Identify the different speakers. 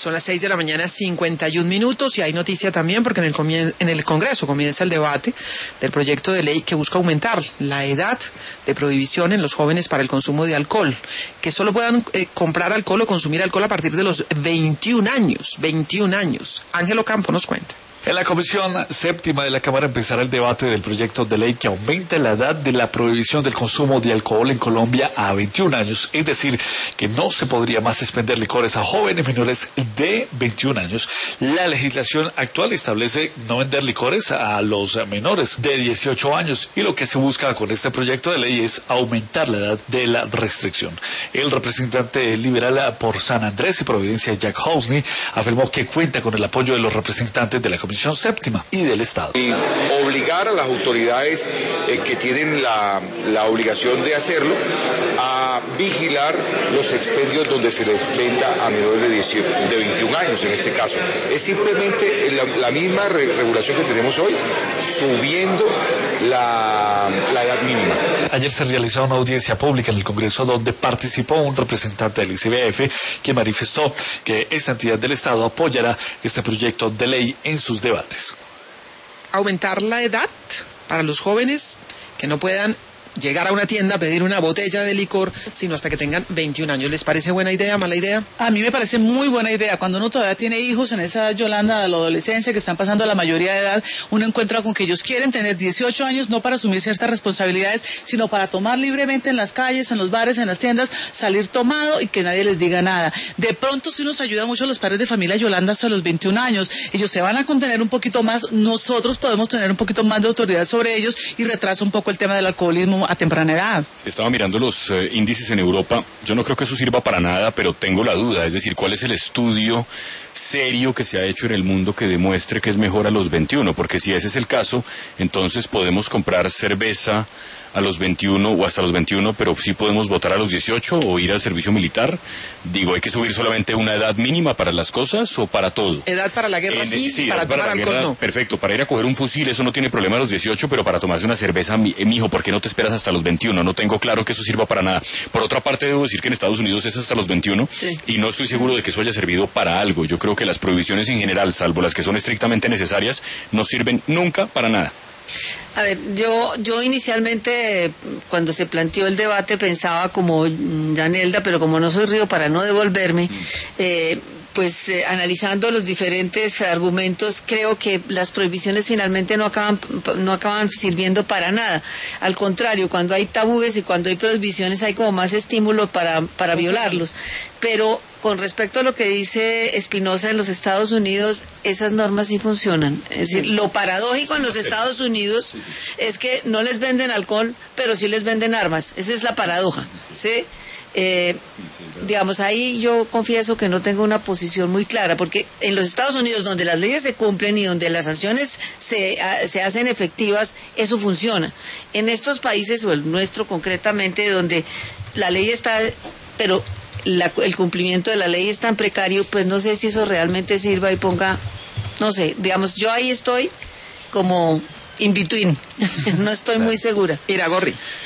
Speaker 1: Son las 6 de la mañana, 51 minutos, y hay noticia también porque en el Congreso comienza el debate del proyecto de ley que busca aumentar la edad de prohibición en los jóvenes para el consumo de alcohol, que solo puedan comprar alcohol o consumir alcohol a partir de los 21 años. 21 años. Ángelo Campo nos cuenta.
Speaker 2: En la Comisión Séptima de la Cámara empezará el debate del proyecto de ley que aumenta la edad de la prohibición del consumo de alcohol en Colombia a 21 años, es decir, que no se podría más expender licores a jóvenes menores de 21 años. La legislación actual establece no vender licores a los menores de 18 años y lo que se busca con este proyecto de ley es aumentar la edad de la restricción. El representante liberal por San Andrés y Providencia, Jack Hosney, afirmó que cuenta con el apoyo de los representantes de la Comisión Séptima y del Estado.
Speaker 3: Y obligar a las autoridades que tienen la obligación de hacerlo a vigilar los expendios donde se les venda a menores de 21 años en este caso. Es simplemente la misma regulación que tenemos hoy, subiendo la edad mínima.
Speaker 2: Ayer se realizó una audiencia pública en el Congreso donde participó un representante del ICBF que manifestó que esta entidad del Estado apoyará este proyecto de ley en sus debates.
Speaker 1: Aumentar la edad para los jóvenes que no puedan llegar a una tienda a pedir una botella de licor, sino hasta que tengan 21 años. ¿Les parece buena idea, mala idea?
Speaker 4: A mí me parece muy buena idea. Cuando uno todavía tiene hijos en esa edad, Yolanda, de la adolescencia, que están pasando a la mayoría de edad, uno encuentra con que ellos quieren tener 18 años, no para asumir ciertas responsabilidades, sino para tomar libremente en las calles, en los bares, en las tiendas, salir tomado y que nadie les diga nada. De pronto sí nos ayuda mucho a los padres de familia, Yolanda, hasta los 21 años. Ellos se van a contener un poquito más, nosotros podemos tener un poquito más de autoridad sobre ellos y retrasa un poco el tema del alcoholismo a temprana edad.
Speaker 5: Estaba mirando los índices en Europa. Yo no creo que eso sirva para nada, pero tengo la duda. Es decir, ¿cuál es el estudio serio que se ha hecho en el mundo que demuestre que es mejor a los 21? Porque si ese es el caso, entonces podemos comprar cerveza a los 21 o hasta los 21, pero sí podemos votar a los 18 o ir al servicio militar. Digo, ¿hay que subir solamente una edad mínima para las cosas o para todo?
Speaker 1: Edad para la guerra sí, para tomar alcohol no.
Speaker 5: Perfecto, para ir a coger un fusil eso no tiene problema a los 18, pero para tomarse una cerveza, mijo, ¿por qué no te esperas hasta los 21? No tengo claro que eso sirva para nada. Por otra parte, debo decir que en Estados Unidos es hasta los 21 sí. Y no estoy seguro de que eso haya servido para algo. Yo creo que las prohibiciones en general, salvo las que son estrictamente necesarias, no sirven nunca para nada.
Speaker 6: A ver, yo inicialmente cuando se planteó el debate pensaba como Yanelda, pero como no soy río para no devolverme, analizando los diferentes argumentos, creo que las prohibiciones finalmente no acaban sirviendo para nada. Al contrario, cuando hay tabúes y cuando hay prohibiciones hay como más estímulo para violarlos. Pero con respecto a lo que dice Espinosa, en los Estados Unidos esas normas sí funcionan. Es decir, lo paradójico en los Estados Unidos es que no les venden alcohol, pero sí les venden armas. Esa es la paradoja, ¿sí? Digamos, ahí yo confieso que no tengo una posición muy clara, porque en los Estados Unidos, donde las leyes se cumplen y donde las sanciones se hacen efectivas, eso funciona. En estos países, o el nuestro concretamente, donde la ley está, pero el cumplimiento de la ley es tan precario, pues no sé si eso realmente sirva y ponga, no sé, digamos, yo ahí estoy como in between, no estoy muy segura.
Speaker 1: Iragorri.